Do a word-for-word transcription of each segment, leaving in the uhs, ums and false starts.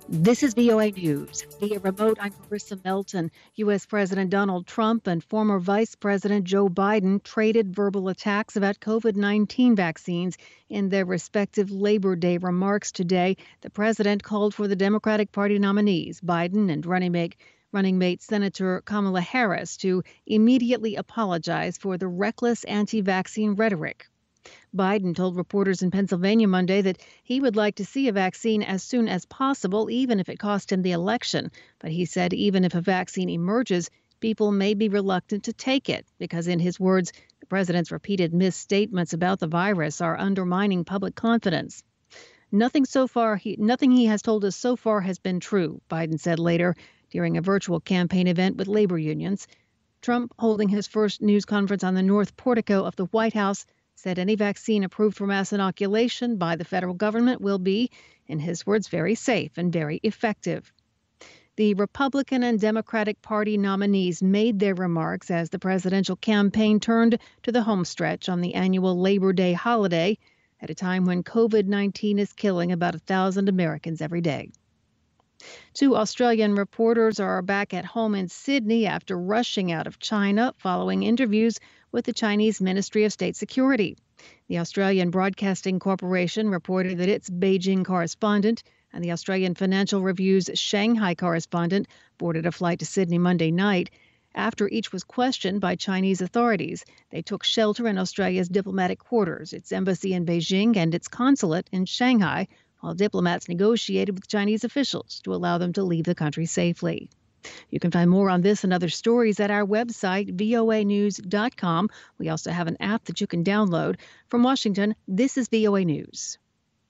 This is V O A News. Via remote, I'm Marissa Melton. U S. President Donald Trump and former Vice President Joe Biden traded verbal attacks about COVID nineteen vaccines in their respective Labor Day remarks today. The president called for the Democratic Party nominees, Biden and running mate, running mate Senator Kamala Harris, to immediately apologize for the reckless anti-vaccine rhetoric. Biden told reporters in Pennsylvania Monday that he would like to see a vaccine as soon as possible, even if it cost him the election. But he said even if a vaccine emerges, people may be reluctant to take it because, in his words, the president's repeated misstatements about the virus are undermining public confidence. Nothing so far, he, nothing he has told us so far has been true, Biden said later during a virtual campaign event with labor unions. Trump, holding his first news conference on the North Portico of the White House, said any vaccine approved for mass inoculation by the federal government will be, in his words, very safe and very effective. The Republican and Democratic Party nominees made their remarks as the presidential campaign turned to the homestretch on the annual Labor Day holiday at a time when COVID nineteen is killing about a thousand Americans every day. Two Australian reporters are back at home in Sydney after rushing out of China following interviews with the Chinese Ministry of State Security. The Australian Broadcasting Corporation reported that its Beijing correspondent and the Australian Financial Review's Shanghai correspondent boarded a flight to Sydney Monday night. After each was questioned by Chinese authorities, they took shelter in Australia's diplomatic quarters, its embassy in Beijing and its consulate in Shanghai, while diplomats negotiated with Chinese officials to allow them to leave the country safely. You can find more on this and other stories at our website, V O A news dot com. We also have an app that you can download. From Washington, this is V O A News.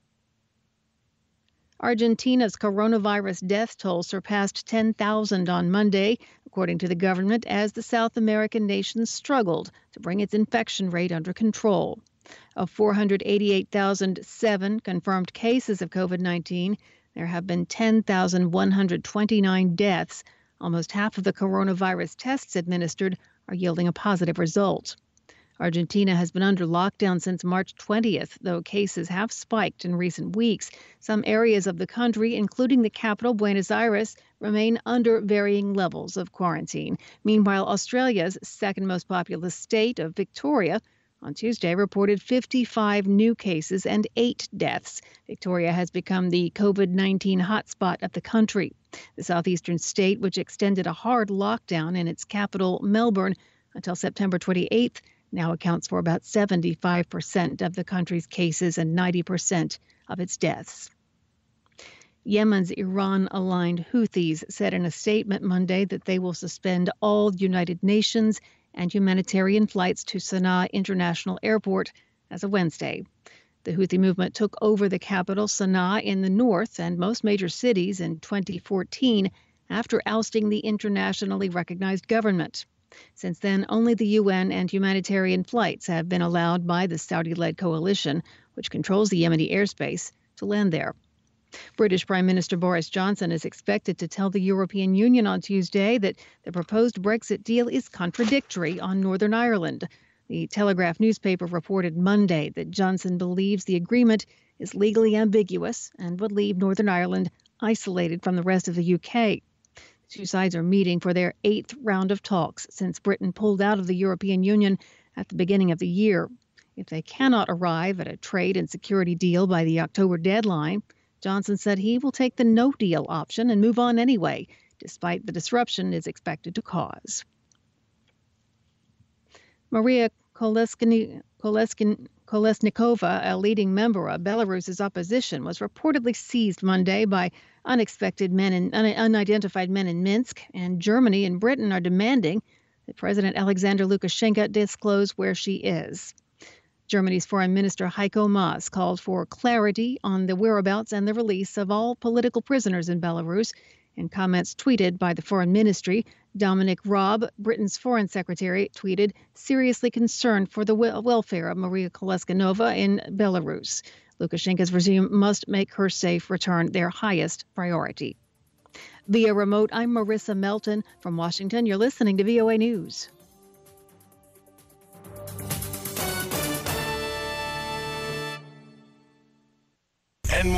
Argentina's coronavirus death toll surpassed ten thousand on Monday, according to the government, as the South American nation struggled to bring its infection rate under control. Of four hundred eighty-eight thousand seven confirmed cases of COVID nineteen, there have been ten thousand one hundred twenty-nine deaths. Almost half of the coronavirus tests administered are yielding a positive result. Argentina has been under lockdown since March twentieth, though cases have spiked in recent weeks. Some areas of the country, including the capital, Buenos Aires, remain under varying levels of quarantine. Meanwhile, Australia's second most populous state of Victoria on Tuesday reported fifty-five new cases and eight deaths. Victoria has become the COVID nineteen hotspot of the country. The southeastern state, which extended a hard lockdown in its capital, Melbourne, until September twenty-eighth, now accounts for about seventy-five percent of the country's cases and ninety percent of its deaths. Yemen's Iran-aligned Houthis said in a statement Monday that they will suspend all United Nations and humanitarian flights to Sana'a International Airport as of Wednesday. The Houthi movement took over the capital, Sana'a, in the north and most major cities in twenty fourteen after ousting the internationally recognized government. Since then, only the U N and humanitarian flights have been allowed by the Saudi-led coalition, which controls the Yemeni airspace, to land there. British Prime Minister Boris Johnson is expected to tell the European Union on Tuesday that the proposed Brexit deal is contradictory on Northern Ireland. The Telegraph newspaper reported Monday that Johnson believes the agreement is legally ambiguous and would leave Northern Ireland isolated from the rest of the U K. The two sides are meeting for their eighth round of talks since Britain pulled out of the European Union at the beginning of the year. If they cannot arrive at a trade and security deal by the October deadline, Johnson said he will take the no-deal option and move on anyway, despite the disruption it is expected to cause. Maria Koleskin, Koleskin, Kolesnikova, a leading member of Belarus's opposition, was reportedly seized Monday by unexpected men and un- unidentified men in Minsk, and Germany and Britain are demanding that President Alexander Lukashenko disclose where she is. Germany's Foreign Minister Heiko Maas called for clarity on the whereabouts and the release of all political prisoners in Belarus. In comments tweeted by the Foreign Ministry, Dominic Raab, Britain's Foreign Secretary, tweeted, seriously concerned for the welfare of Maria Kolesnikova in Belarus. Lukashenko's regime must make her safe return their highest priority. Via remote, I'm Marissa Melton. From Washington, you're listening to V O A News.